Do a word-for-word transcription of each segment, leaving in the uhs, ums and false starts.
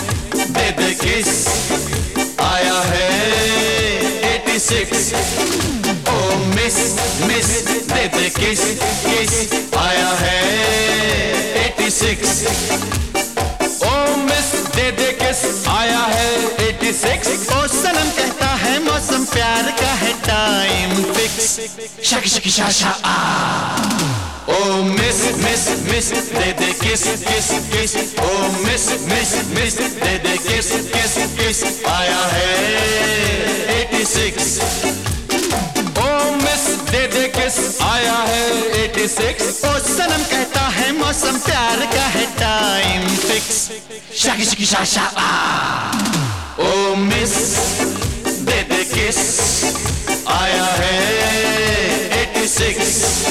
दे दे किस, आया है छियासी। ओ मिस मिस दे दे किस किस, आया है छियासी। ओ मिस दे दे किस, आया है छियासी। ओ सनम कहता है मौसम प्यार का है टाइम फिक्स, शक शक शा शा आ। ओ मिस मिस मिस दे दे किस किस किस, ओ मिस मिस मिस दे दे किस किस किस, आया है छियासी। ओ मिस दे दे किस, आया है छियासी। ओ सनम कहता है मौसम प्यार का है टाइम फिक्स, शक शक शा शा आ। ओ मिस दे दे किस, आया है छियासी।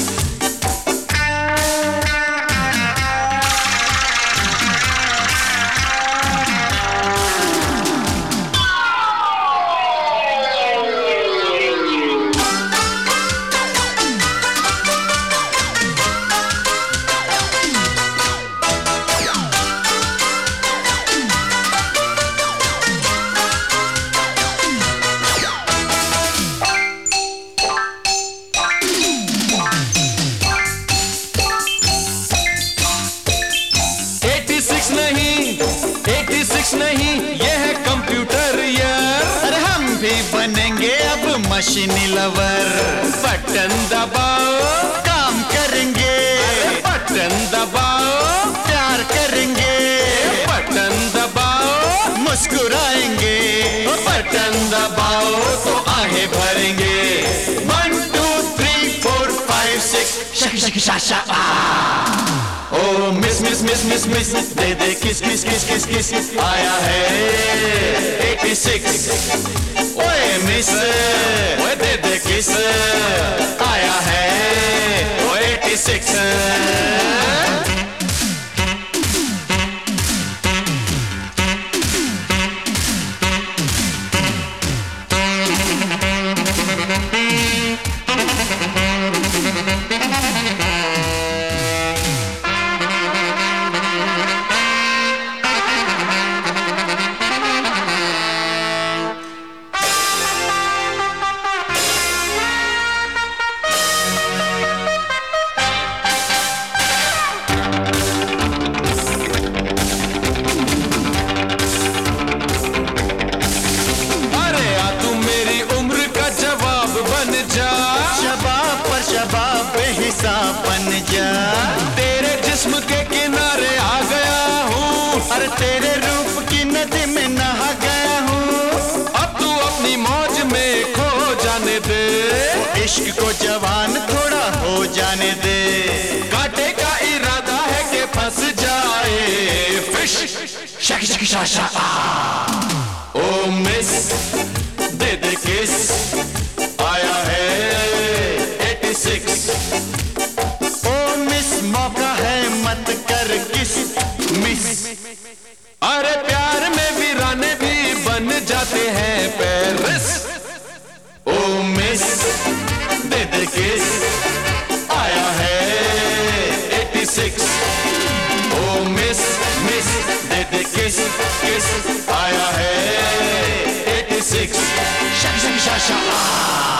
छियासी नहीं, ये है कंप्यूटर यार। अरे हम भी बनेंगे अब मशीनी लवर, बटन दबाओ काम करेंगे, बटन दबाओ प्यार करेंगे, बटन दबाओ मुस्कुराएंगे, बटन दबाओ तो आहें भरेंगे। One two three four five six, शक शक शा शा आ। ओ miss miss miss miss miss दे दे किस किस किस किस किस, आया है छियासी। ओए मिस ओए दे दे किस, आया है छियासी। बन जा, तेरे जिस्म के किनारे आ गया हूँ, अरे तेरे रूप की नदी में नहा गया हूँ। अब तू अपनी मौज में खो जाने दे, इश्क को जवान थोड़ा हो जाने दे। कांटे का इरादा है कि फंस जाए फिश, शक शक शा शा आ। ओ मिस दे दे किस, आया है छियासी। मौका है मत कर किस मिस, अरे प्यार में वीराने भी बन जाते हैं पेरिस। ओ मिस दे दे किस, आया है छियासी। ओ मिस मिस दे दे किस किस, आया है छियासी। शक शक शा शा आ।